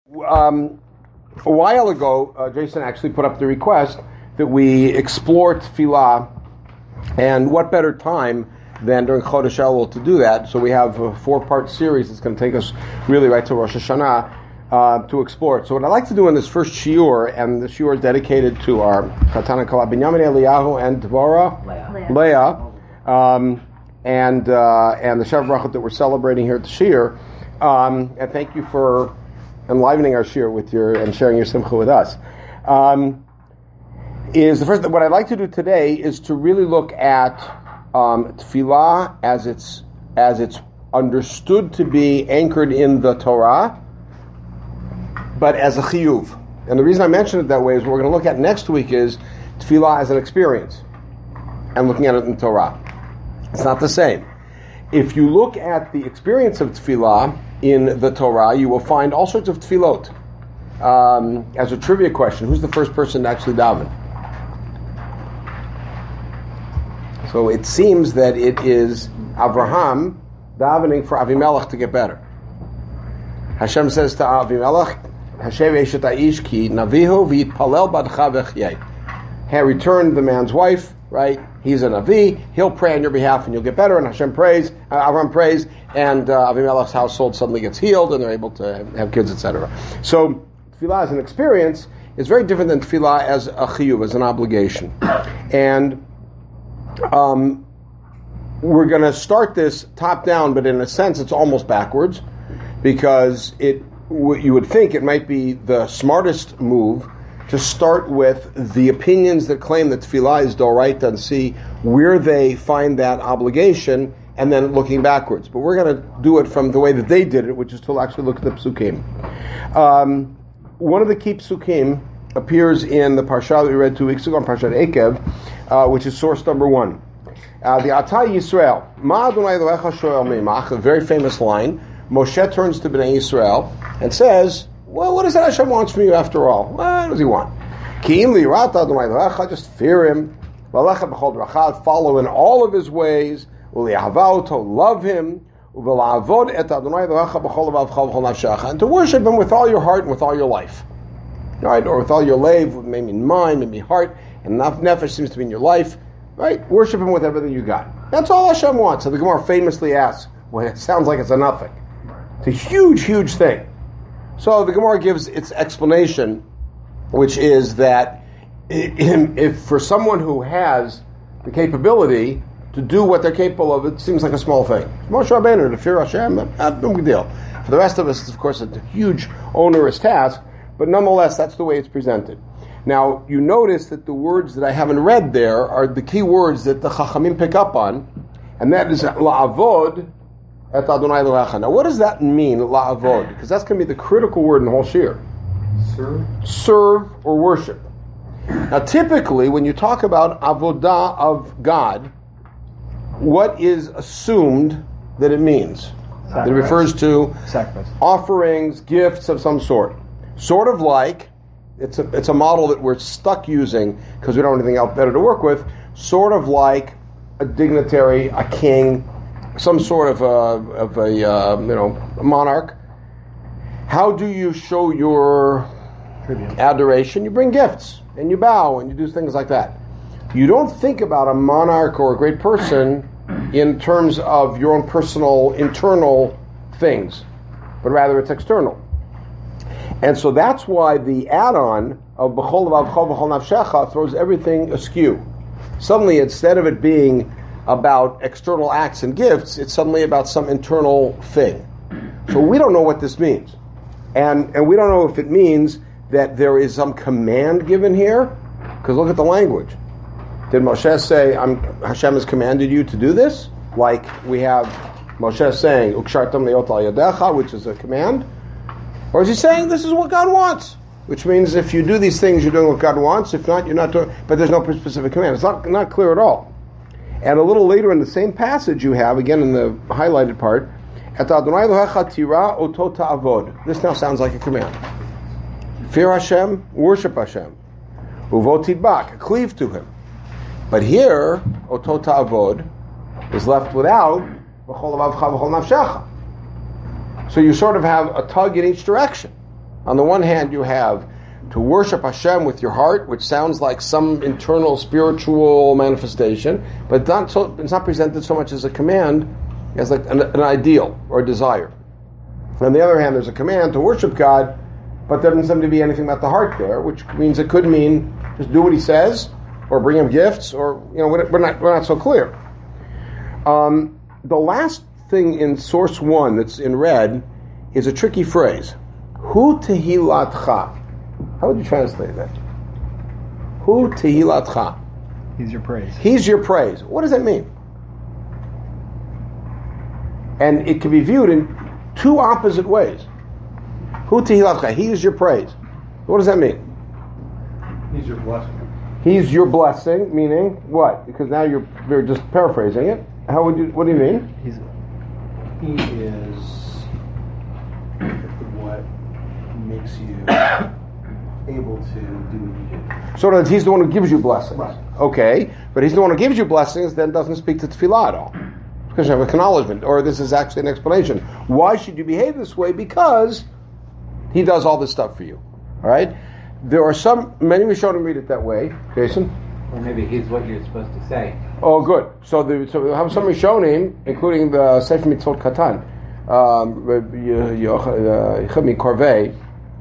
A while ago, Jason actually put up the request that we explore tefillah, and what better time than during Chodesh Elul to do that. So we have a 4-part series that's going to take us really right to Rosh Hashanah to explore it. So what I'd like to do in this first shiur, and the shiur is dedicated to our Chatan and Kala, Binyamin Eliyahu and Dvorah Leah, and the Shav Brachot that we're celebrating here at the shiur. And thank you for enlivening our shiur with and sharing your simcha with us. Is the first. What I'd like to do today is to really look at tefillah as it's understood to be anchored in the Torah, but as a chiyuv. And the reason I mention it that way is what we're going to look at next week is tefillah as an experience, and looking at it in the Torah. It's not the same. If you look at the experience of tefillah in the Torah, you will find all sorts of tefillot. As a trivia question, who's the first person to actually daven? So it seems that it is Avraham davening for Avimelech to get better. Hashem says to Avimelech, Hashem eshet ha'ish ki navihu v'yitpalel badcha v'chyei. Return the man's wife, right? He's a Navi, he'll pray on your behalf and you'll get better, and Hashem prays, Avram prays, and Avimelech's household suddenly gets healed and they're able to have kids, etc. So, tefillah as an experience is very different than tefillah as a chiyuv, as an obligation. And we're going to start this top down, but in a sense it's almost backwards, because you would think it might be the smartest move to start with the opinions that claim that tefillah is doraita and see where they find that obligation, and then looking backwards. But we're going to do it from the way that they did it, which is to actually look at the psukim. One of the key psukim appears in the parsha that we read 2 weeks ago, in Parshat Ekev, which is source number 1. The Atah Yisrael, Ma Adonai Elohecha shoel mimach, a very famous line. Moshe turns to Bnei Yisrael and says, well, what is it Hashem wants from you after all? What does he want? Ki'im li'rat Adonai Elohecha, just fear him. V'alecha b'chol drachad, follow in all of his ways. U'li'ahava oto, love him. U'v'la'avod et Adonai Elohecha b'chol levavcha v'chol nafshecha, and to worship him with all your heart and with all your life. Right? Or with all your leiv, maybe mind, maybe heart, and nefesh seems to be in your life. Right? Worship him with everything you got. That's all Hashem wants. So the Gemara famously asks, well, it sounds like it's a nothing. It's a huge, huge thing. So the Gemara gives its explanation, which is that if for someone who has the capability to do what they're capable of, it seems like a small thing. Moshe Rabbeinu, to fear Hashem, no big deal. For the rest of us, of course, it's a huge, onerous task, but nonetheless, that's the way it's presented. Now, you notice that the words that I haven't read there are the key words that the Chachamim pick up on, and that is la'avod et Adonai Elohecha. Now, what does that mean, la'avod? Because that's going to be the critical word in the whole shiur. Serve or worship. Now, typically, when you talk about avodah of God, what is assumed that it means? Sacrifice. That it refers to sacrifice, offerings, gifts of some sort. Sort of like, it's a model that we're stuck using because we don't have anything else better to work with, sort of like a dignitary, a king, some sort of a monarch. How do you show your adoration? You bring gifts, and you bow, and you do things like that. You don't think about a monarch or a great person in terms of your own personal, internal things, but rather it's external. And so that's why the add-on of B'chol Levavcha V'chol Nafshecha throws everything askew. Suddenly, instead of it being about external acts and gifts, it's suddenly about some internal thing. So we don't know what this means. And we don't know if it means that there is some command given here, because look at the language. Did Moshe say, Hashem has commanded you to do this? Like we have Moshe saying, Ukshartam leot al yadecha, which is a command. Or is he saying this is what God wants? Which means if you do these things, you're doing what God wants. If not, you're not doing. But there's no specific command. It's not clear at all. And a little later in the same passage you have, again in the highlighted part, Et Adonai Elohecha tira oto ta'avod. This now sounds like a command. Fear Hashem, worship Hashem. Uvo tidbak, cleave to Him. But here, oto ta'avod is left without v'chol levavcha v'chol nafshecha. So you sort of have a tug in each direction. On the one hand, you have to worship Hashem with your heart, which sounds like some internal spiritual manifestation, but it's not presented so much as a command as like an ideal or a desire. On the other hand, there's a command to worship God, but there doesn't seem to be anything about the heart there, which means it could mean just do what he says, or bring him gifts, or we're not so clear. The last thing in source 1 that's in red is a tricky phrase. Hu tehilatcha. How would you translate that? Hu tehilatcha. He's your praise. He's your praise. What does that mean? And it can be viewed in two opposite ways. Hu tehilatcha. He is your praise. What does that mean? He's your blessing. He's your blessing, meaning what? Because now you're just paraphrasing it. What do you mean? He is what makes you able to do what you do. So that he's the one who gives you blessings. Right. Okay, but he's the one who gives you blessings, then doesn't speak to tefillah at all. Because you have acknowledgement, or this is actually an explanation. Why should you behave this way? Because he does all this stuff for you. All right? There are many Rishonim read it that way. Jason? Or maybe he's what you're supposed to say. Oh, good. So we have some Rishonim, including the Sefer Mitzvot Katan, Yechemi Corvée,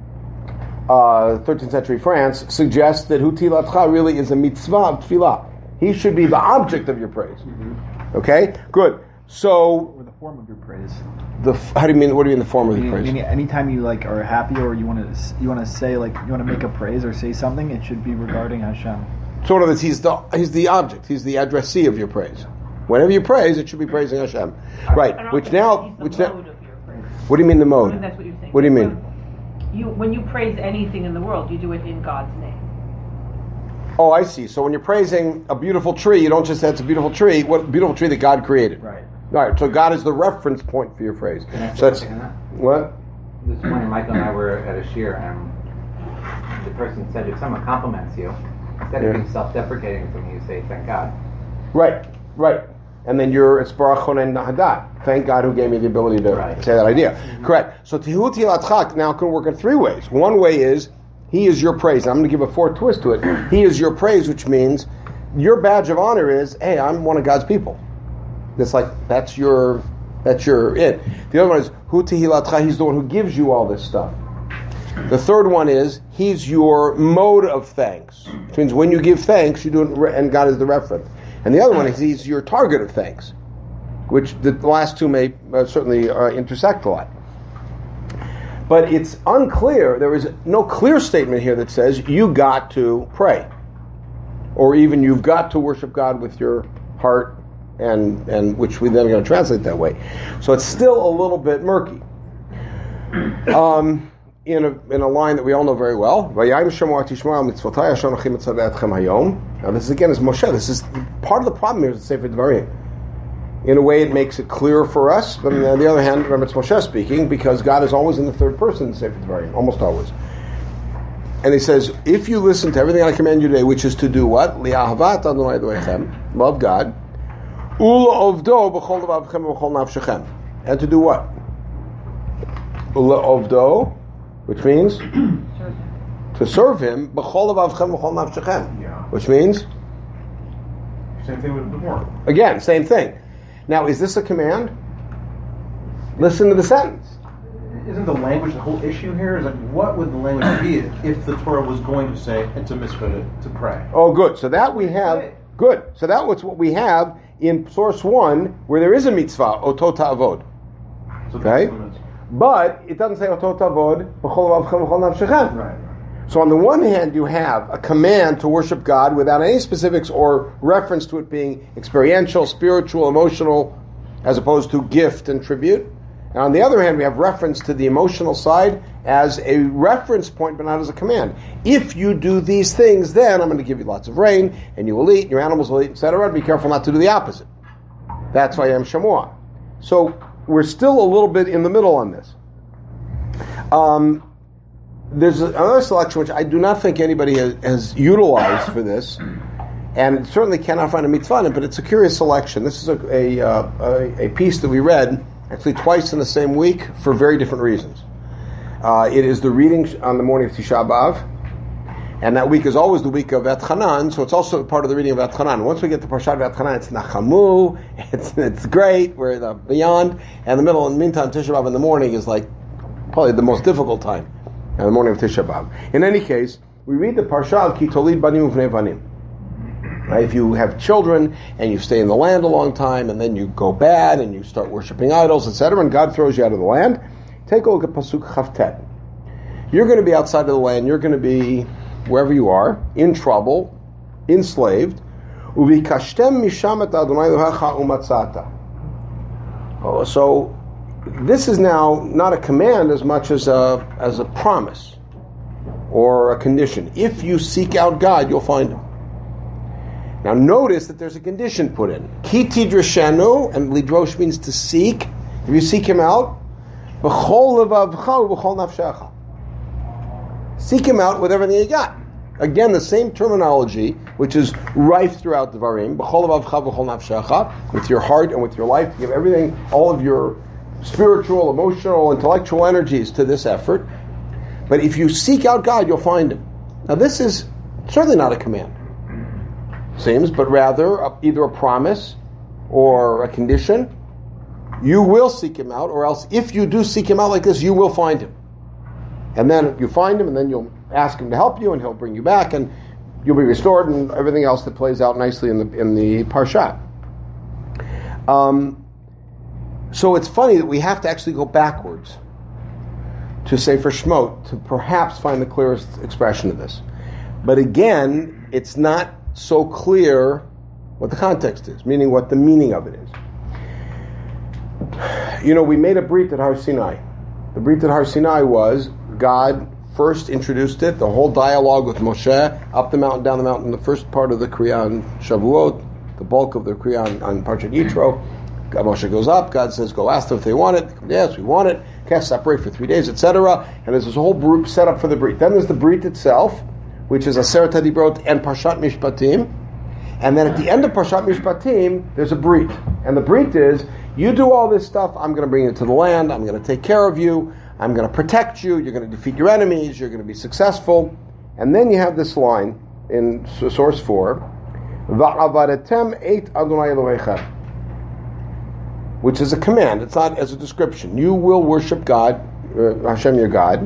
13th century France, suggests that Hu Tilatcha really is a mitzvah of tefillah. He should be the object of your praise. Mm-hmm. Okay? Good. So, or the form of your praise. How do you mean? What do you mean the form of the praise? Meaning, anytime you are happy, or you want to say you want to make a praise or say something, it should be regarding Hashem. Sort of, he's the object. He's the addressee of your praise. Whenever you praise, it should be praising Hashem, right? What do you mean the mode? That's what you're saying. What do you mean? When you praise anything in the world, you do it in God's name. Oh, I see. So when you're praising a beautiful tree, you don't just say it's a beautiful tree. What beautiful tree that God created? Right. All right. So God is the reference point for your praise. So that's what. This morning, Michael and I were at a shir, and the person said, if someone compliments you, instead of being self-deprecating from you, say, thank God. Right. And then it's Baruch Chonen Hadat. Thank God who gave me the ability to say that idea. Mm-hmm. Correct. So Tihu Tilatchak now can work in three ways. One way is, he is your praise. And I'm going to give a fourth twist to it. He is your praise, which means your badge of honor is, hey, I'm one of God's people. It's like, that's your it. The other one is, Hu Tihilatcha, he's the one who gives you all this stuff. The third one is, he's your mode of thanks. Which means when you give thanks, you do it, and God is the reference. And the other one is, he's your target of thanks. Which the last two may certainly intersect a lot. But it's unclear, there is no clear statement here that says you got to pray. Or even you've got to worship God with your heart, and which we then are going to translate that way. So it's still a little bit murky. In a line that we all know very well. Now this again is Moshe. This is part of the problem here is the Sefer Devarim. In a way, it makes it clearer for us. But on the other hand, remember, it's Moshe speaking, because God is always in the third person in the Sefer Devarim, almost always. And he says, if you listen to everything I command you today, which is to do what? Li'ahavat Adonai Elohechem, love God, u'la'ovdo b'chol levavchem v'chol nafshechem. And to do what? U'la'ovdo, which means to serve him, b'chol levavchem v'chol nafshechem. Which means? Same thing with before. Again, same thing. Now, is this a command? Listen to the sentence. Isn't the language the whole issue here? Is like, what would the language be if the Torah was going to say it's a mitzvah to pray? Oh, good. So that we have. Good. So that was what we have in source 1, where there is a mitzvah, otot avod. Okay? But it doesn't say otot avod, b'chol avchem v'chol nafshechem. Right. So on the one hand, you have a command to worship God without any specifics or reference to it being experiential, spiritual, emotional, as opposed to gift and tribute. And on the other hand, we have reference to the emotional side as a reference point, but not as a command. If you do these things, then I'm going to give you lots of rain, and you will eat, your animals will eat, etc. Be careful not to do the opposite. That's why I'm Shamuah. So we're still a little bit in the middle on this. There's another selection which I do not think anybody has utilized for this, and certainly cannot find a mitzvah in it, but it's a curious selection. This is a piece that we read actually twice in the same week for very different reasons. It is the reading on the morning of Tisha B'Av, and that week is always the week of Etchanan, so it's also part of the reading of Etchanan. Once we get to Parshat Etchanan, it's Nachamu, it's great, we're beyond, and the middle, in the meantime, Tisha B'Av in the morning is like probably the most difficult time, in the morning of Tisha B'Av. In any case, we read the Parsha of Ki Tolid Banim Uvnei Banim. Right? If you have children and you stay in the land a long time and then you go bad and you start worshiping idols, etc., and God throws you out of the land, take a look at Pasuk Chavtet. You're going to be outside of the land, you're going to be wherever you are, in trouble, enslaved. Uvikashtem misham et Adonai Elohecha umatzata. So this is now not a command as much as a promise or a condition. If you seek out God, you'll find Him. Now notice that there's a condition put in. Ki tidrashenu, and lidrosh means to seek. If you seek Him out, b'chol levavcha u'b'chol nafshecha. Seek Him out with everything you got. Again, the same terminology, which is rife throughout the Devarim. B'chol levavcha u'b'chol nafshecha, with your heart and with your life, to give everything, all of your spiritual, emotional, intellectual energies to this effort. But if you seek out God, you'll find Him. Now this is certainly not a command, seems, but rather either a promise or a condition. You will seek Him out, or else if you do seek Him out like this, you will find Him. And then you find Him, and then you'll ask Him to help you, and He'll bring you back, and you'll be restored, and everything else that plays out nicely in the Parshat. So it's funny that we have to actually go backwards to Sefer Shemot to perhaps find the clearest expression of this. But again, it's not so clear what the context is, meaning what the meaning of it is. You know, we made a brit at Har Sinai. The brit at Har Sinai was God first introduced it, the whole dialogue with Moshe, up the mountain, down the mountain, the first part of the Kriya on Shavuot, the bulk of the Kriya on Parshat Yitro. Moshe goes up, God says, go ask them if they want it. Yes, we want it. Cast separate for 3 days, etc. And there's this whole group set up for the brit. Then there's the brit itself, which is Aseret HaDibrot and Parshat Mishpatim. And then at the end of Parshat Mishpatim, there's a brit. And the brit is, you do all this stuff, I'm going to bring you to the land, I'm going to take care of you, I'm going to protect you, you're going to defeat your enemies, you're going to be successful. And then you have this line in source 4, Va'avadetem eit Adonai Elohechem, which is a command, it's not as a description. You will worship God, Hashem your God,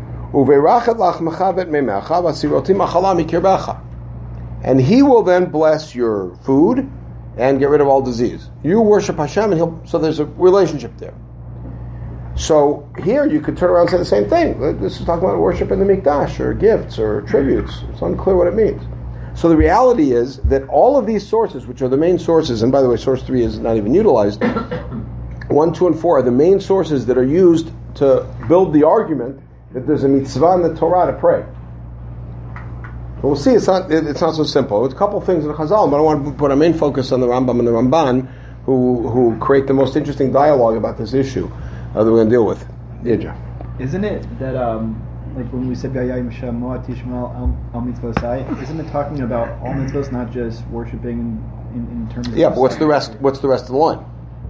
and He will then bless your food and get rid of all disease. You worship Hashem, and so there's a relationship there. So here you could turn around and say the same thing. This is talking about worship in the Mikdash, or gifts, or tributes. It's unclear what it means. So the reality is that all of these sources, which are the main sources, and by the way, source 3 is not even utilized, 1, 2, and 4 are the main sources that are used to build the argument that there's a mitzvah in the Torah to pray. But we'll see, it's not so simple. It's a couple things in Chazal, but I want to put our main focus on the Rambam and the Ramban, who create the most interesting dialogue about this issue that we're going to deal with. Yeah. Isn't it that, like when we said V'yayim Shemot Yishmael al mitzvosai, isn't it talking about all mitzvos, not just worshiping in terms of... Yeah, but what's the rest of the line?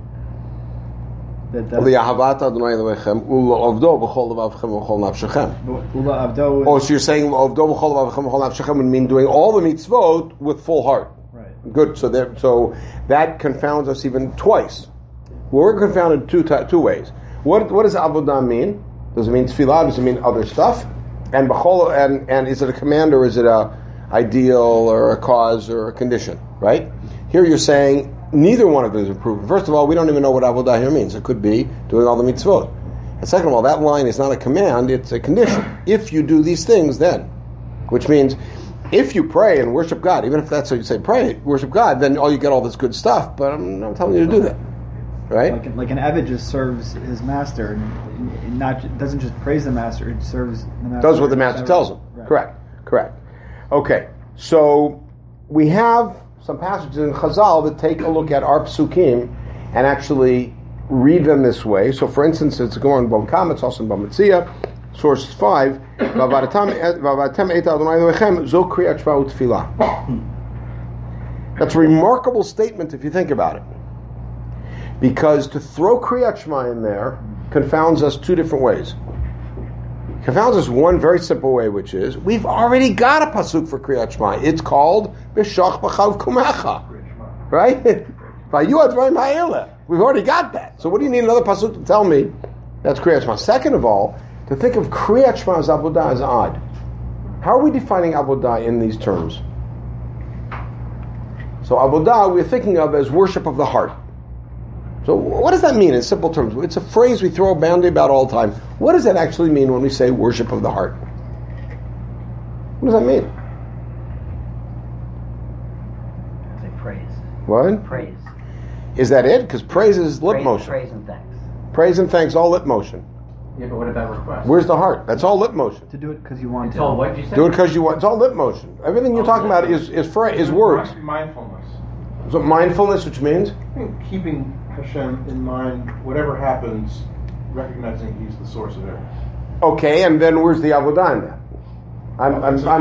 Oh, so you're saying would mean doing all the mitzvot with full heart. Right. Good. So that confounds us even twice. We're confounded two ways. What does avodah mean? Does it mean tefillah? Does it mean other stuff? And is it a command, or is it a ideal, or a cause, or a condition? Right? Here you're saying neither one of those are proven. First of all, we don't even know what avodah here means. It could be doing all the mitzvot. And second of all, that line is not a command, it's a condition. If you do these things, then. Which means, if you pray and worship God, even if that's what you say, pray, worship God, then you get all this good stuff, but I'm not telling you to do that. Right? Like an Eved just serves his master, and doesn't just praise the master, it serves the master. Does what the master tells him. Right. Correct. Okay, so we have some passages in Chazal that take a look at our psukim and actually read them this way. So, for instance, it's going in Bava Kama, it's also in Bava Metzia, source 5. That's a remarkable statement if you think about it, because to throw Kriyat Shema in there confounds us two different ways. confounds us one very simple way, which is we've already got a pasuk for Kriyat Shema. It's called B'shach B'chav Kumecha, right? We've already got that. So what do you need another pasuk to tell me that's Kriyat Shema? Second of all, to think of Kriyat Shema as avodah is odd. How are we defining avodah in these terms? So avodah we're thinking of as worship of the heart. So what does that mean in simple terms? It's a phrase we throw a boundary about all the time. What does that actually mean when we say worship of the heart? What does that mean? Say praise. What? Praise. Is that it? Because praise is lip Praise, motion. praise and thanks. Praise and thanks, all lip motion. Yeah, but what about request? Where's the heart? That's all lip motion. To do it because you want It's to. all what you say? Do it because you want. It's all lip motion. Everything you're talking about is words. Mindfulness. So mindfulness, which means? I think keeping Hashem in mind, whatever happens, recognizing He's the source of everything. Okay, and then where's the avodah in that? I'm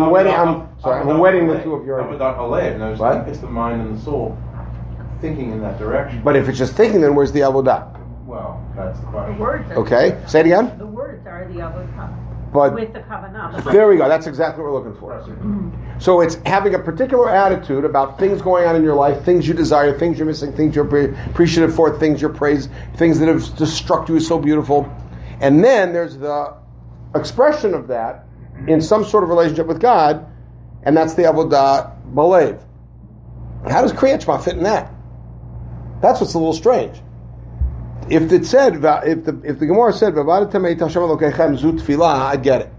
wedding the two of your ideas. Avodat Alev. And there's What? It's the mind and the soul thinking in that direction. But if it's just thinking, then where's the avodah? Well, that's the The question. words are Okay, say it again. The words are the avodah. But With the kavanah. there we go. That's exactly what we're looking for. So it's having a particular attitude about things going on in your life, things you desire, things you're missing, things you're appreciative for, things you're praised, things that have just struck you as so beautiful. And then there's the expression of that in some sort of relationship with God, and that's the avodah balev. How does Kriyat Shema fit in that? That's what's a little strange. If it said, if the Gemara said, zu tefillah, I'd get it.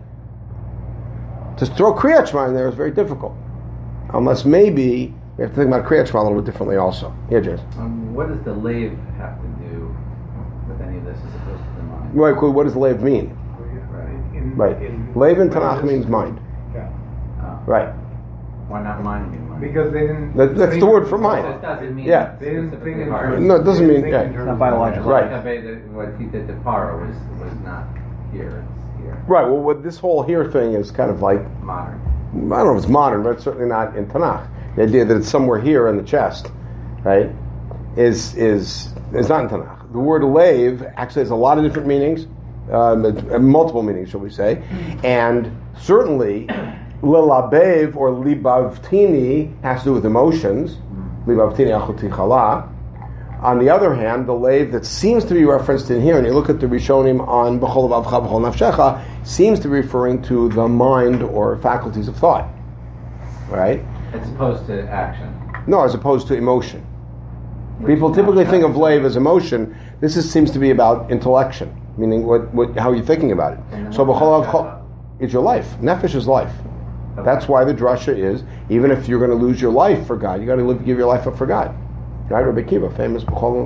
To throw Kriyat Shema in there is very difficult. Unless maybe we have to think about Kriyat Shema a little bit differently also. Yeah, James. What does the lave have to do with any of this as opposed to the mind? Right, cool. What does Lev mean? Right. Lev in Tanakh means mind. Right. Why not mind mean mind? Because they didn't. That's the word for So mind. it doesn't mean Yeah. They didn't specifically think in heart. terms. No, it doesn't they mean- didn't yeah. think in terms Not of biological. Right. What he did to Paro was not here, it's here. Right, well, what this whole here thing is kind of like, Modern. I don't know if it's modern, but it's certainly not in Tanakh. The idea that it's somewhere here in the chest, right, is not in Tanakh. The word Lev actually has a lot of different meanings, multiple meanings, shall we say, and certainly Lilabev or Libavtini has to do with emotions. Libavtini achuti chala. On the other hand, the Lev that seems to be referenced in here, and you look at the Rishonim on B'chol Vavcha B'chol Nafshecha, seems to be referring to the mind or faculties of thought, right? As opposed to action. No, as opposed to emotion. People typically think of Lev as emotion. This seems to be about intellection, meaning how you're thinking about it. So B'chol Vavcha is your life. Nefesh is life. That's why the drasha is, even if you're going to lose your life for God, you got to give your life up for God. Right, Rabbi Kiva, famous.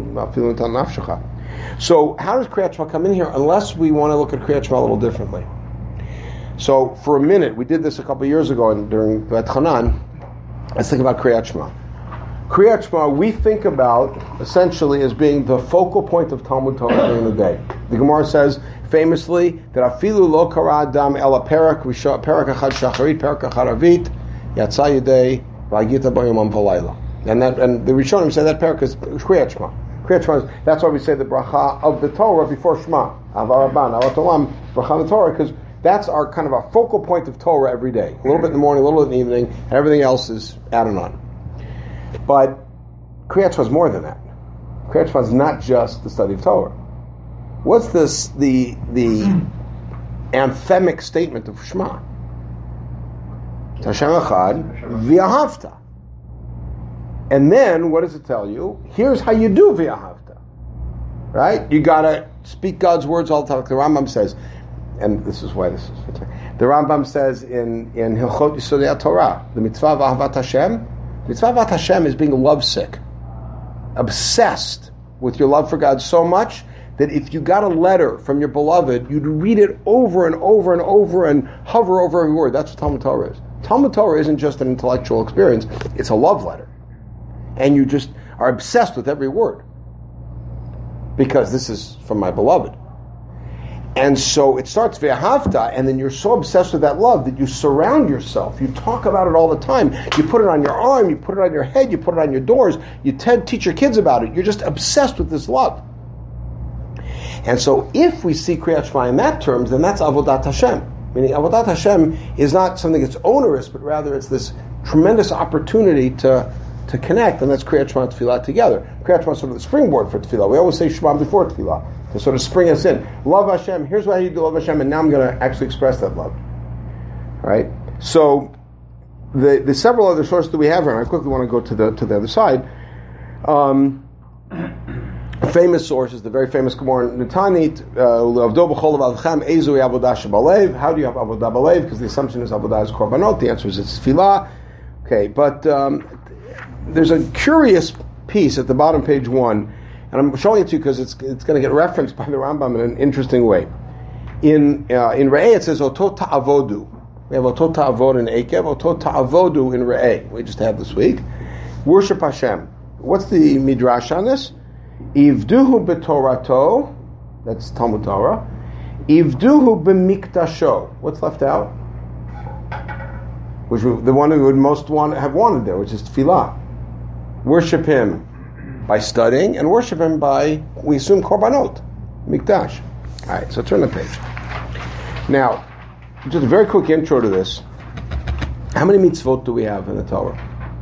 So how does Kriyat Shema come in here? Unless we want to look at Kriyat Shema a little differently. So for a minute, we did this a couple of years ago during Bet Hanan. Let's think about Kriyat Shema. Kriyat Shema we think about essentially as being the focal point of Talmud Torah during the day. The Gemara says famously that afilu lo kara adam ela perak achad shacharit perak achad avit yatsa yedei v'agita bayom v'layla. And the Rishonim say that parak is Kriyat Shema. Kriyat Shema that's why we say the bracha of the Torah before Shema. Avaraban, Avatolam, bracha of the Torah, because that's our kind of a focal point of Torah every day. A little bit in the morning, a little bit in the evening, and everything else is added on. But Kriyat Shema is more than that. Kriyat Shema is not just the study of Torah. What's this? The anthemic statement of Shema. Hashem Echad v'ahavta. And then, what does it tell you? Here's how you do v'ahavta. Right? You gotta speak God's words all the time. The Rambam says, and this is why this is the Rambam says in Hilchot Yisodei Torah, the mitzvah v'ahavat Hashem, mitzvah v'ahavat Hashem is being lovesick, obsessed with your love for God so much that if you got a letter from your beloved, you'd read it over and over and over and hover over every word. That's what Talmud Torah is. Talmud Torah isn't just an intellectual experience, it's a love letter. And you just are obsessed with every word. Because this is from my beloved. And so it starts v'ahavta, and then you're so obsessed with that love that you surround yourself. You talk about it all the time. You put it on your arm, you put it on your head, you put it on your doors, you teach your kids about it. You're just obsessed with this love. And so if we see Kriyat Shema in that terms, then that's Avodat Hashem. Meaning, Avodat Hashem is not something that's onerous, but rather it's this tremendous opportunity to connect, and that's Kriyat Shema and Tefillah together. Kriyat Shema is sort of the springboard for Tefillah. We always say Shema before Tefillah to sort of spring us in. Love Hashem, here's why you do love Hashem, and now I'm going to actually express that love. All right? So, the several other sources that we have here, and I quickly want to go to the other side. Famous sources, the very famous Gemara Netanit, how do you have Avodah Balev? Because the assumption is Avodah is Korbanot. The answer is it's Tefillah. Okay, but there's a curious piece at the bottom, page 1, and I'm showing it to you because it's going to get referenced by the Rambam in an interesting way. In Re'eh it says Otot Ta'avodu. We have Otot Ta'avod in Ekev, Otot Ta'avodu in Re'eh. We just had this week. Worship Hashem. What's the midrash on this? Ivduhu b'torato, that's Talmud Torah. Ivduhu b'mikdasho. What's left out? Which the one who would most have wanted there, which is Tefillah. Worship Him by studying, and worship Him by, we assume, Korbanot, Mikdash. All right, so turn the page. Now, just a very quick intro to this. How many mitzvot do we have in the Torah?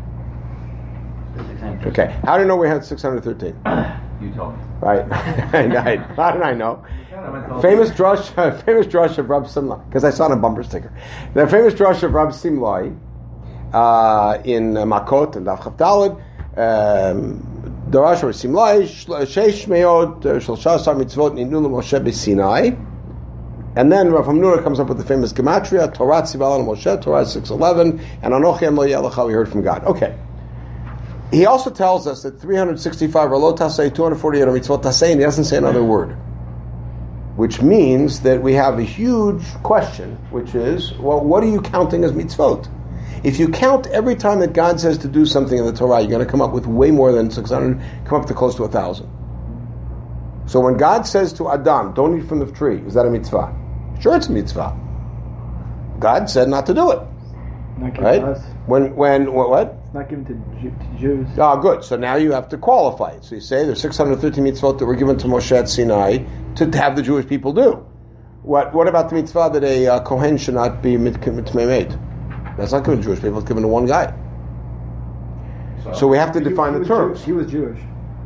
Okay, how do you know we had 613? You told me. Right. How did I know? Famous drush of Rab Simlai, because I saw it on a bumper sticker. The famous drush of Rab Simlai in Makot and Daf Chaf Daled, Darash Rab Simlai, Sheish Meod Shalshasar Mitzvot Nidnu Moshe B'Sinai, and then Rav Hamnuna comes up with the famous Gematria, Torah Tzival Moshe, Torah 6:11, and Anochi Em Lo Yelecha, we heard from God. Okay. He also tells us that 365 are lo tasei, 248 are mitzvot tasei, and he doesn't say another word. Which means that we have a huge question, which is, well, what are you counting as mitzvot? If you count every time that God says to do something in the Torah, you're going to come up with way more than 600, come up to close to 1,000. So when God says to Adam, don't eat from the tree, is that a mitzvah? Sure, it's a mitzvah. God said not to do it. Not given right? to us. What? It's not given to Jews. Ah, good. So now you have to qualify it. So you say there's 613 mitzvot that were given to Moshe at Sinai to have the Jewish people do. What about the mitzvah that a Kohen should not be mitmeimed? That's not given to Jewish people. It's given to one guy. So we have to define the terms. He was Jewish.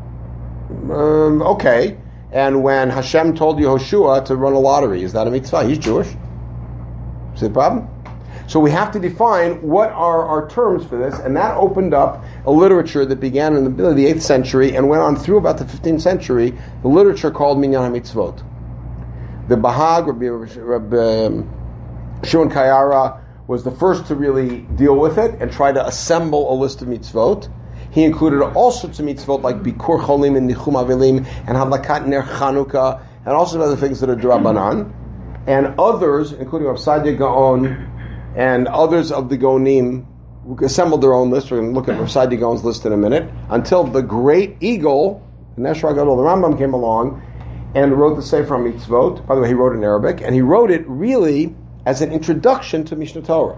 Okay. And when Hashem told Yehoshua to run a lottery, is that a mitzvah? He's Jewish. See the problem? So we have to define what are our terms for this, and that opened up a literature that began in the 8th century and went on through about the 15th century, the literature called Minyan HaMitzvot. The Bahag, Rabbi Shimon Kayara, was the first to really deal with it and try to assemble a list of mitzvot. He included all sorts of mitzvot like Bikur Cholim and Nichum Avelim and Hadlakat Ner Chanukah and all sorts of other things that are D'Rabbanan. And others, including Rav Sadia Gaon, and others of the Gonim assembled their own list. We're going to look at Rav Sadia Gaon's list in a minute. Until the great eagle, the Neshra Gadol, the Rambam, came along and wrote the Sefer Mitzvot. By the way, he wrote it in Arabic, and he wrote it really as an introduction to Mishnah Torah.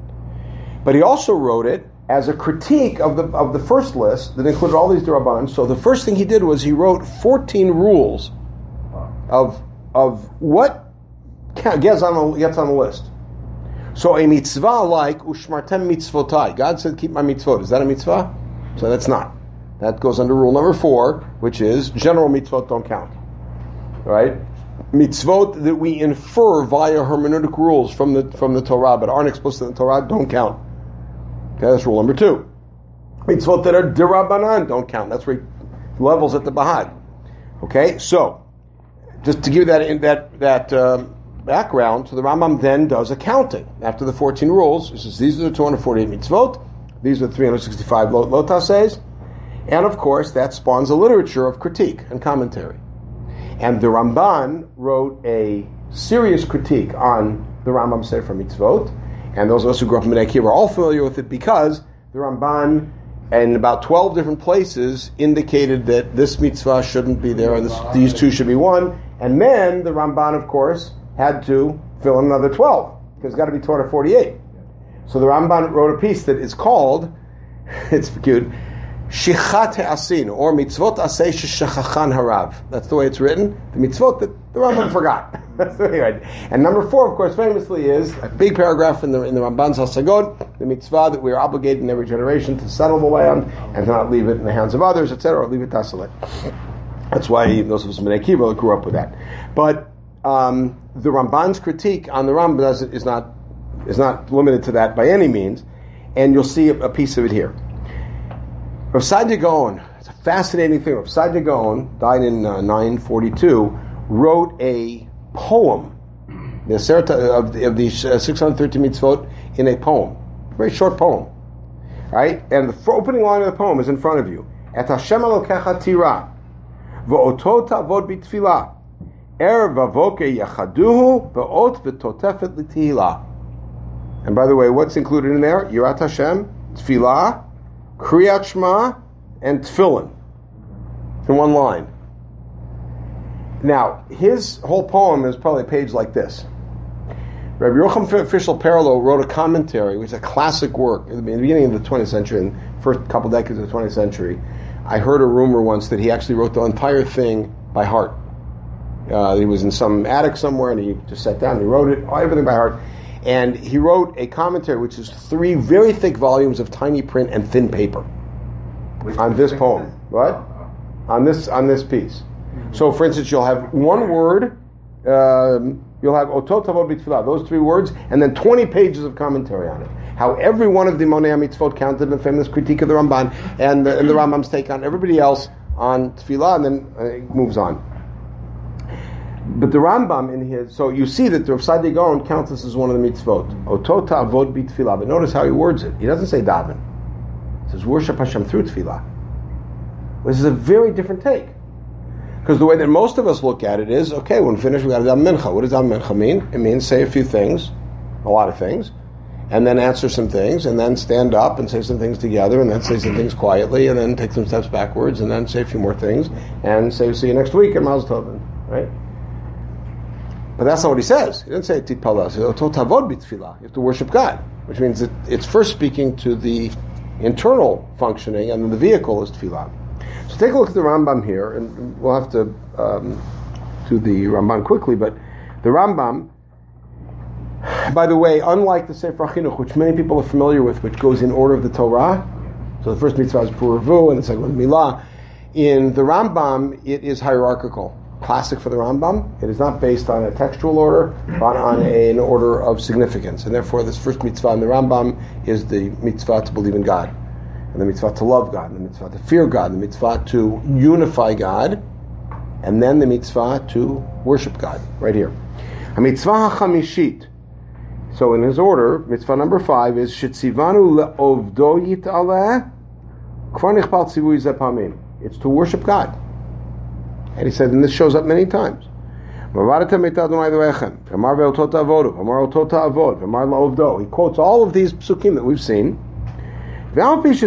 But he also wrote it as a critique of the first list that included all these D'Rabbanan. So the first thing he did was he wrote 14 rules of what gets on the list. So a mitzvah like Ushmartem mitzvotai. God said, keep my mitzvot. Is that a mitzvah? So that's not. That goes under rule number 4, which is general mitzvot don't count. Right? Mitzvot that we infer via hermeneutic rules from the Torah, but aren't explicit in the Torah, don't count. Okay, that's rule number 2. Mitzvot that are D'Rabbanan don't count. That's where he levels at the Bahag. Okay, so just to give that background, so the Rambam then does a counting. After the 14 rules, he says these are the 248 mitzvot, these are the 365 lo tasehs, and of course that spawns a literature of critique and commentary. And the Ramban wrote a serious critique on the Rambam Sefer Mitzvot, and those of us who grew up in Bnei Akiva are all familiar with it because the Ramban in about 12 different places indicated that this mitzvah shouldn't be there and these two should be one, and then the Ramban, of course, had to fill in another 12, because it's got to be Torah 48. So the Ramban wrote a piece that is called, it's cute, Shichat Asinu, or mitzvot aseh sheshachachan harav. That's the way it's written. The mitzvot that the Rambam forgot. That's the way right. And number 4, of course, famously is a big paragraph in the Ramban's Hasagod, the mitzvah that we are obligated in every generation to settle the land and to not leave it in the hands of others, etc., or leave it desolate. That's why those of us in Bnei Akiva grew up with that. But the Ramban's critique on the Rambam is not limited to that by any means, and you'll see a piece of it here. Rav Saadia Gaon, it's a fascinating thing. Rav Saadia Gaon died in 942, wrote a poem, the of the 613 mitzvot, in a poem, a very short poem, right? And the opening line of the poem is in front of you. Et Hashem Elokecha tira, v'oto ta'avod b'tfilah, vavoke yachaduhu, v'ot v'totefet l'tihila. And by the way, what's included in there? Yirat Hashem, tfilah, Kriyat Shema, and Tefillin in one line. Now, his whole poem is probably a page like this. Rabbi Yochanan Fischel Perlo wrote a commentary, which is a classic work in the beginning of the 20th century, in the first couple decades of the 20th century. I heard a rumor once that he actually wrote the entire thing by heart. He was in some attic somewhere, and he just sat down and he wrote it, everything by heart. And he wrote a commentary, which is 3 very thick volumes of tiny print and thin paper on this poem. What? On this piece. So, for instance, you'll have one word. You'll have Otot Tavod B'Tfilah, those 3 words, and then 20 pages of commentary on it. How every one of the Monei HaMitzvot counted in the famous critique of the Ramban and the Rambam's take on everybody else on Tfilah, and then it moves on. But the Rambam in his, so you see that the Rav Saadia Gaon counts this as one of the mitzvot. Otot ta'avod b'tfilah. But notice how he words it. He doesn't say daven. He says worship Hashem through tfilah. This is a very different take. Because the way that most of us look at it is, okay, when we finish, we got to daven mincha. What does daven mincha mean? It means say a few things, a lot of things, and then answer some things, and then stand up and say some things together, and then say some things quietly, and then take some steps backwards, and then say a few more things, and say, see you next week, and Mazel Tov, right? But that's not what he says. He doesn't say titpalah. He says Otot Tavod B'Tfilah. You have to worship God, which means that it's first speaking to the internal functioning, and then the vehicle is tfilah. So take a look at the Rambam here, and we'll have to do the Rambam quickly. But the Rambam, by the way, unlike the Sefer Chinuch, which many people are familiar with, which goes in order of the Torah. So the first mitzvah is Puravu, and the second one is Milah. In the Rambam, it is hierarchical. Classic for the Rambam. It is not based on a textual order, but on an order of significance. And therefore, this first mitzvah in the Rambam is the mitzvah to believe in God, and the mitzvah to love God, and the mitzvah to fear God, and the mitzvah to unify God, and then the mitzvah to worship God, right here. A mitzvah ha-chamishit. So in his order, mitzvah number 5 is shetzivanu le'ovdo yit'aleh kvar nichpal tzivui zeh pamim. It's to worship God. And he said, and this shows up many times. He quotes all of these psukim that we've seen. The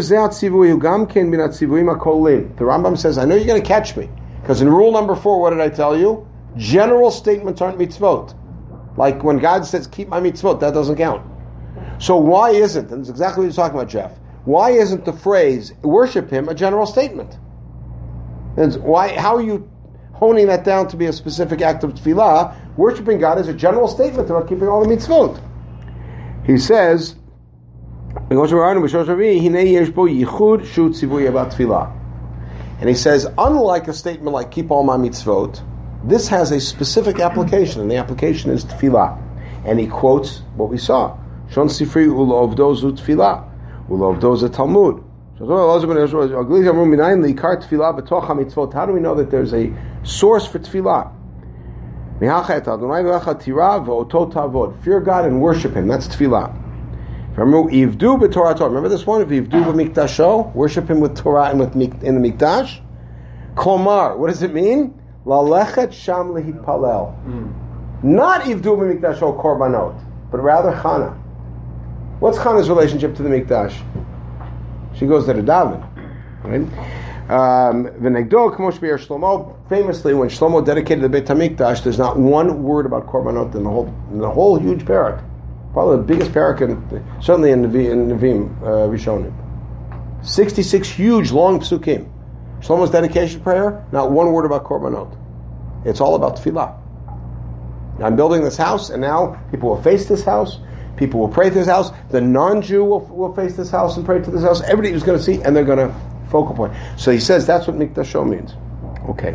Rambam says, I know you're going to catch me. Because in rule number 4, what did I tell you? General statements aren't mitzvot. Like when God says, keep my mitzvot, that doesn't count. So why isn't, and it's exactly what you're talking about, Jeff, why isn't the phrase, worship him, a general statement? And why? How are you honing that down to be a specific act of tefillah? Worshipping God is a general statement about keeping all the mitzvot. He says, and he says, unlike a statement like keep all my mitzvot, this has a specific application, and the application is tefillah. And he quotes what we saw. Shon sifri ulovdo zu tefillah, ulovdo zu Talmud. How do we know that there's a source for tefillah? Fear God and worship him. That's tefillah. Remember this one? Worship him with Torah and in the mikdash. Komar. What does it mean? Lalechet sham lehitpalel. Not ivdu b'mikdasho korbanot, but rather Chana. What's Chana's relationship to the mikdash? She goes to the daven, right? Famously, when Shlomo dedicated the Beit HaMikdash, there's not one word about korbanot in the whole huge parak. Probably the biggest parak, certainly in Nevi'im Rishonim. 66 huge, long psukim. Shlomo's dedication prayer, not one word about korbanot. It's all about tefillah. I'm building this house, and now people will face this house. People will pray to this house. The non-Jew will face this house and pray to this house. Everybody is going to see, and they're going to focal point. So he says that's what Mikdasho means. Okay.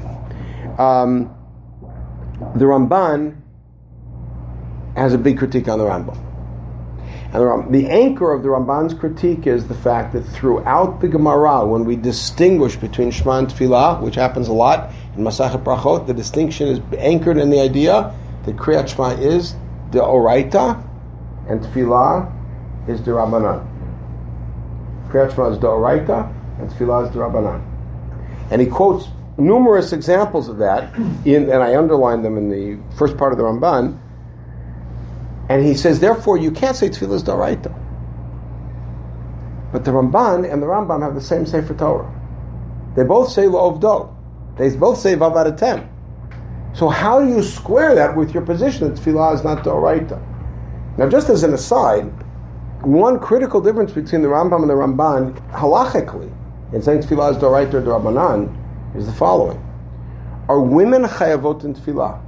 The Ramban has a big critique on the Rambam. And the anchor of the Ramban's critique is the fact that throughout the Gemara, when we distinguish between Shema and Tefillah, which happens a lot in Masachet Brachot, the distinction is anchored in the idea that Kriyat Shema is the Oraita and Tefillah is the Rabbanan. Kriyat Shema is the Oraita and Tefillah is the Rabbanan. And he quotes numerous examples of that, and I underlined them in the first part of the Ramban. And he says, therefore, you can't say Tefillah is D'oraita. But the Ramban and the Rambam have the same Sefer Torah. They both say L'ovdo. They both say Vav Adatem. So how do you square that with your position that Tefillah is not D'oraita? Now, just as an aside, one critical difference between the Rambam and the Ramban, halachically, in saying Tefillah is D'oraita or D'Rabbanan, is the following. Are women chayavot in Tefillah?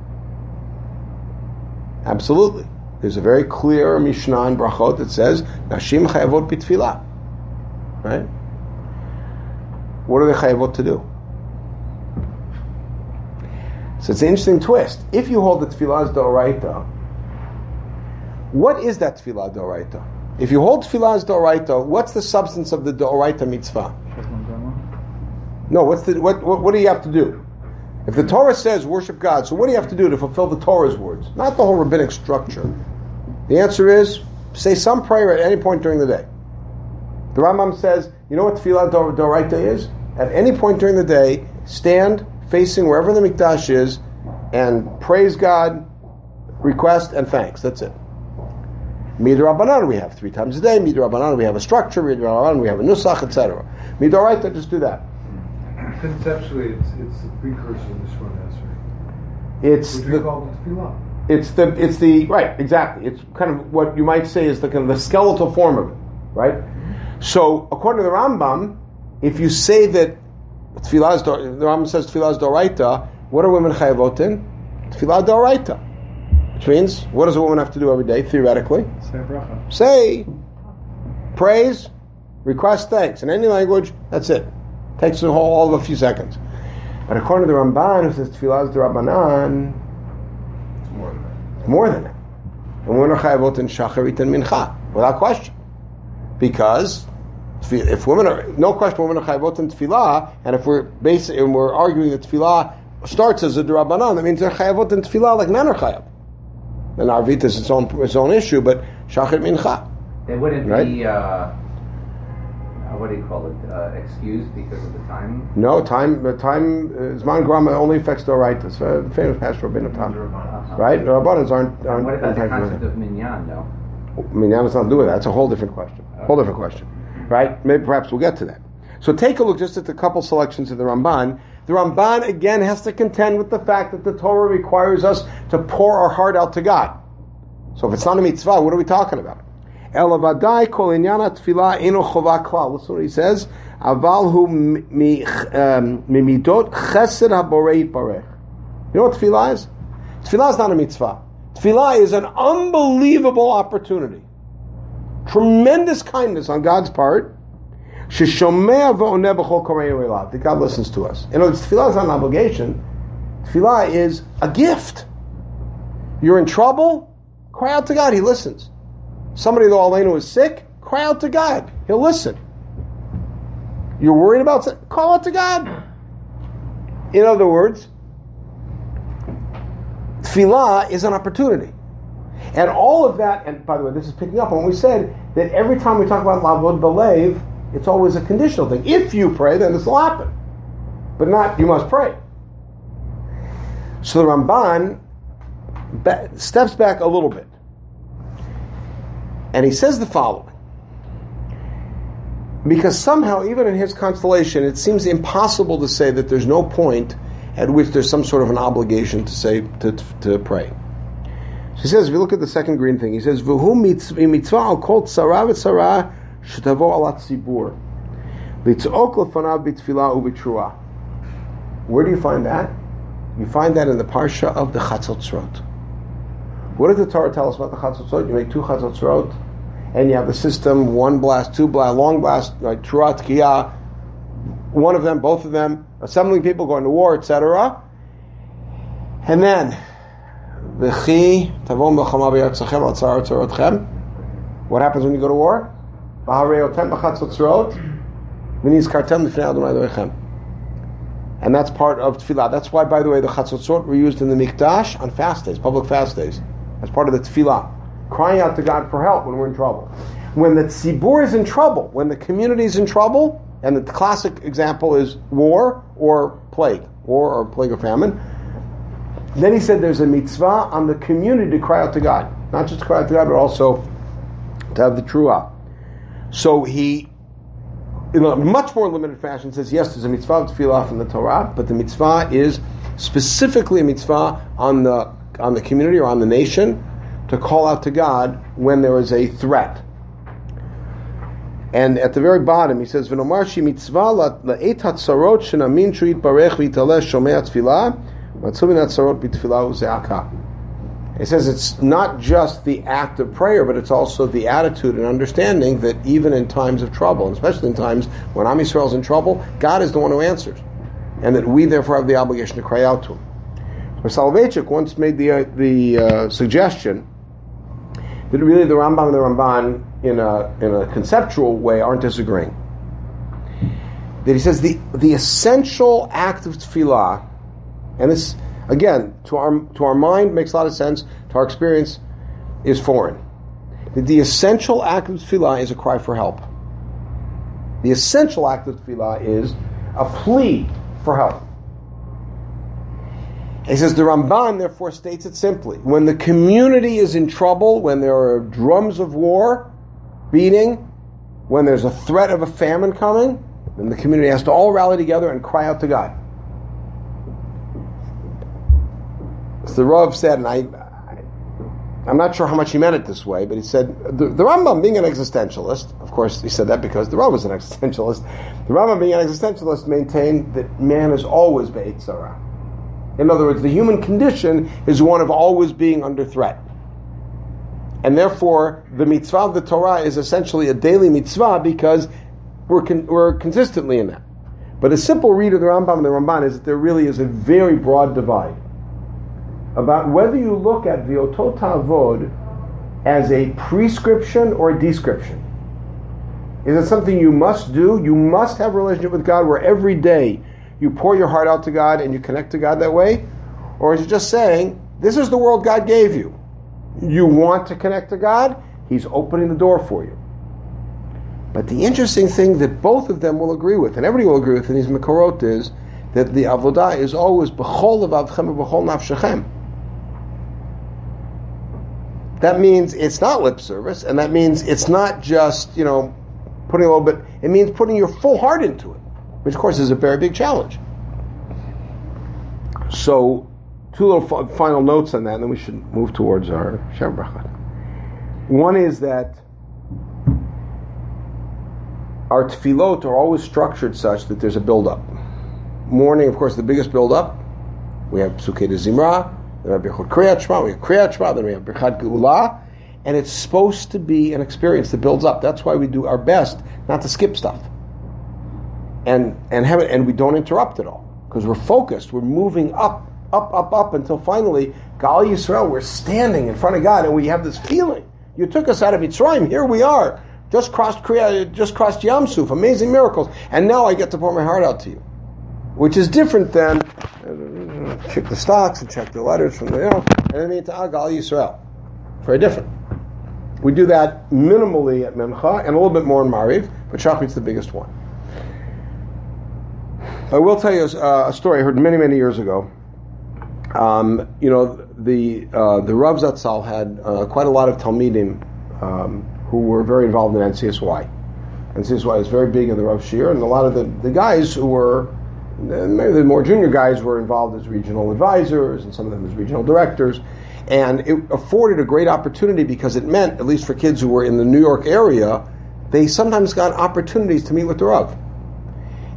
Absolutely. There's a very clear Mishnah in Brachot that says, Nashim chayavot b'tefillah. Right? What are they chayavot to do? So it's an interesting twist. If you hold that tefillah is d'oraita, what is that tefillah d'oraita? If you hold tefillah as d'oraita, what's the substance of the d'oraita mitzvah? No, what do you have to do? If the Torah says worship God, so what do you have to do to fulfill the Torah's words? Not the whole rabbinic structure. The answer is, say some prayer at any point during the day. The Rambam says, you know what tefillah d'oraita is? At any point during the day, stand facing wherever the mikdash is and praise God, request, and thanks. That's it. Midrabanan we have 3 times a day. Midrabanan we have a structure. Midrabanan we have a nusach, etc. Midoraita, just do that. Conceptually, it's the precursor of the Shemona Esrei. It's Which we call the tefillah. It's the right, exactly. It's kind of what you might say is the kind of the skeletal form of it, right? So according to the Rambam, if you say that tefillah is the Rambam says tefillah is d'oraita, what are women chayavot in? Tefillah d'oraita, which means what does a woman have to do every day theoretically? Say bracha. Say, praise, request, thanks in any language. That's it. Takes all of a few seconds. But according to the Ramban, who says tefillah is d'Rabbanan, it's more than that. And women are chayavot in shacharit and mincha, without question. Because if women are, no question, women are chayavot in tefillah, and if we're arguing that tefillah starts as a d'Rabbanan, that means they're chayavot in tefillah like men are chayav. And Arvit is its own issue, but shacharit mincha. They wouldn't right? be, what do you call it, excused because of the time? No, Zman Grama only affects the Oraitas. The famous pastor Rabbeinu Tam. Right? The Rabbanans aren't What about the impacted with concept it. of minyan, though? Minyan has nothing to do with that. That's a whole different question. Right? Maybe perhaps we'll get to that. So take a look just at the couple selections of the Ramban. The Ramban again has to contend with the fact that the Torah requires us to pour our heart out to God. So if it's not a mitzvah, what are we talking about? Elavadai kol inyana tefillah eno chova klal. Listen to what he says. Aval hu mimidot chesed haborei parech. You know what tefillah is? Tefillah is not a mitzvah. Tefillah is an unbelievable opportunity. Tremendous kindness on God's part. Sheshomea v'oneh b'chol korei elav. That God listens to us. You know, tefillah is not an obligation. Tefillah is a gift. You're in trouble, cry out to God. He listens. Somebody, though Aleinu is sick, cry out to God. He'll listen. You're worried about something, call out to God. In other words, tefillah is an opportunity. And all of that, and by the way, this is picking up on what we said, that every time we talk about lavod b'leiv, it's always a conditional thing. If you pray, then this will happen. But not, you must pray. So the Ramban steps back a little bit. And he says the following. Because somehow, even in his constellation, it seems impossible to say that there's no point at which there's some sort of an obligation to say, to pray. So he says, if you look at the second green thing, he says, V'hu mitzvah al kol tzara v'tzara shetavo alat zibur. Litz'ok lefanav b'tfilah u'b'truah. Where do you find that? You find that in the parsha of the Chatzotzrot. What does the Torah tell us about the Chatzotzrot? You make 2 Chatzotzrot, and you have the system, 1 blast, 2 blast, long blast, like Truah, Tkiyah, one of them, both of them, assembling people, going to war, etc. And then, V'chi tavom b'chama b'yartzachem al tzar tzarotchem. What happens when you go to war? V'hareotem b'chatzotzrot v'nizkartem l'fnei Adonai Elohechem. And that's part of tefillah. That's why, by the way, the chatzotzrot were used in the mikdash on fast days, public fast days, as part of the tefillah, crying out to God for help when we're in trouble. When the tzibur is in trouble, when the community is in trouble, and the classic example is war or plague or famine, then he said there's a mitzvah on the community to cry out to God. Not just to cry out to God, but also to have the truah. So he, in a much more limited fashion, says, yes, there's a mitzvah of tefillah from the Torah, but the mitzvah is specifically a mitzvah on the community or on the nation to call out to God when there is a threat. And at the very bottom, he says, "V'nomar shi mitzvah la'et hatzarot shenamin shu yitbarech v'yitaleh shomei tefillah v'atzum min hatzarot b'tefillah u'ze'aka." He says it's not just the act of prayer, but it's also the attitude and understanding that even in times of trouble, and especially in times when Am Yisrael is in trouble, God is the one who answers, and that we therefore have the obligation to cry out to Him. Soloveitchik once made the suggestion that really the Rambam and the Ramban, in a conceptual way, aren't disagreeing. That he says the essential act of tefillah, and this, again, to our mind makes a lot of sense, to our experience is foreign. That the essential act of tefillah is a cry for help. The essential act of tefillah is a plea for help. He says the Ramban therefore states it simply: when the community is in trouble, when there are drums of war beating, when there's a threat of a famine coming, then the community has to all rally together and cry out to God. So the Rav said, and I'm not sure how much he meant it this way, but he said, the Rambam being an existentialist, of course he said that because the Rav was an existentialist, the Rambam being an existentialist maintained that man is always be'et tzara. In other words, the human condition is one of always being under threat. And therefore, the mitzvah of the Torah is essentially a daily mitzvah because we're consistently in that. But a simple read of the Rambam and the Ramban is that there really is a very broad divide about whether you look at V'otot Ta'avod as a prescription or a description. Is it something you must do? You must have a relationship with God where every day you pour your heart out to God and you connect to God that way? Or is it just saying, this is the world God gave you. You want to connect to God? He's opening the door for you. But the interesting thing that both of them will agree with, and everybody will agree with in these Mekorot, is that the avodah is always b'chol levavchem v'b'chol nafshechem. That means it's not lip service, and that means it's not just, putting a little bit, it means putting your full heart into it, which of course is a very big challenge. So, 2 little final notes on that, and then we should move towards our Shem Brachot. One is that our tefillot are always structured such that there's a build-up. Morning, of course, the biggest build-up. We have Psukei de Zimra, then we have Birchot Kriyat Shema, we have Kriyat Shema, then we have Birchat Geula, and it's supposed to be an experience that builds up. That's why we do our best not to skip stuff. And we don't interrupt at all, because we're focused, we're moving up until finally, Gal Yisrael, we're standing in front of God, and we have this feeling. You took us out of Mitzrayim, here we are, just crossed Yam Suf, amazing miracles, and now I get to pour my heart out to you. Which is different than check the stocks and check the letters from the, and then into Gal Yisrael. Very different. We do that minimally at Mincha and a little bit more in Mariv, but Shachrit's the biggest one. I will tell you a story I heard many, many years ago. The Rav Zatzal had quite a lot of Talmidim who were very involved in NCSY. NCSY is very big in the Rav Shir, and a lot of the guys who were, maybe the more junior guys, were involved as regional advisors, and some of them as regional directors. And it afforded a great opportunity because it meant, at least for kids who were in the New York area, they sometimes got opportunities to meet with the Rav.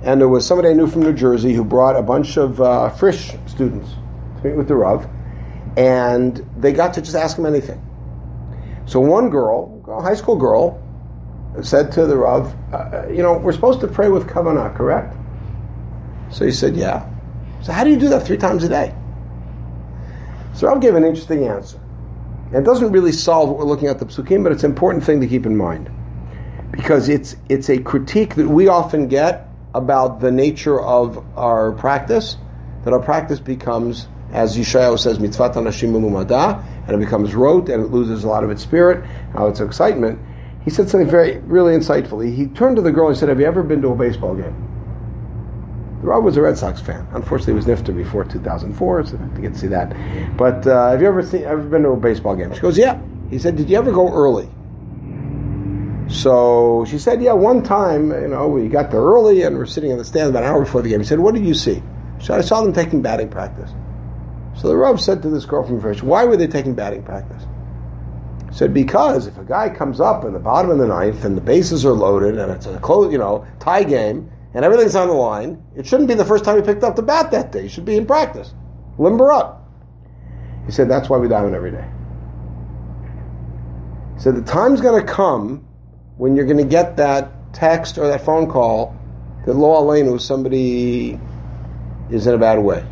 and there was somebody I knew from New Jersey who brought a bunch of Frisch students to meet with the Rav, and they got to just ask him anything. So one girl, a high school girl, said to the Rav, we're supposed to pray with kavanah, correct? So he said, yeah. So how do you do that 3 times a day? So Rav gave an interesting answer. And it doesn't really solve what we're looking at the psukim, but it's an important thing to keep in mind. Because it's a critique that we often get about the nature of our practice, that our practice becomes, as Yeshayahu says, mitzvat anashim umumada, and it becomes rote, and it loses a lot of its spirit, its excitement. He said something really insightful. He turned to the girl and said, have you ever been to a baseball game? The Rav was a Red Sox fan. Unfortunately, he was nifter before 2004, so I get to see that. But have you ever been to a baseball game? She goes, yeah. He said, did you ever go early? So she said, yeah, one time, we got there early and we're sitting in the stands about an hour before the game. He said, what did you see? She said, I saw them taking batting practice. So the Rav said to this girl from Frisch, why were they taking batting practice? He said, because if a guy comes up in the bottom of the ninth and the bases are loaded and it's a tie game and everything's on the line, it shouldn't be the first time he picked up the bat that day. He should be in practice. Limber up. He said, that's why we dive in every day. He said, the time's going to come when you're going to get that text or that phone call that lo aleinu, somebody is in a bad way.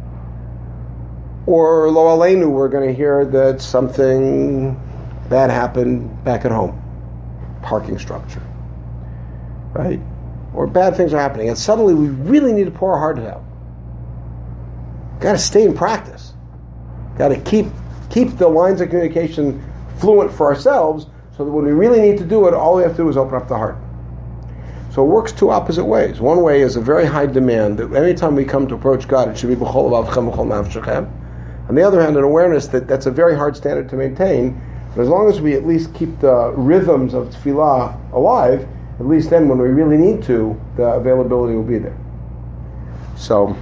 Or lo aleinu, we're going to hear that something bad happened back at home. Parking structure. Right? Or bad things are happening. And suddenly we really need to pour our heart out. Got to stay in practice. Got to keep the lines of communication fluent for ourselves, so that when we really need to do it, all we have to do is open up the heart. So it works 2 opposite ways. One way is a very high demand that any time we come to approach God, it should be b'chol levavchem b'chol nafshechem. On the other hand, an awareness that that's a very hard standard to maintain, but as long as we at least keep the rhythms of tefillah alive, at least then when we really need to, the availability will be there. So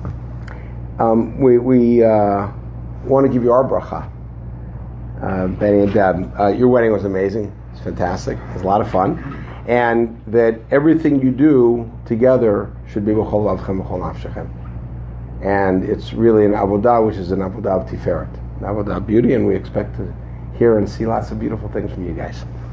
we want to give you our bracha. Benny and Deb, your wedding was amazing. It's fantastic. It was a lot of fun. And that everything you do together should be b'chol levavchem b'chol nafshechem. And it's really an avodah, which is an avodah of tiferet, an avodah of beauty, and we expect to hear and see lots of beautiful things from you guys.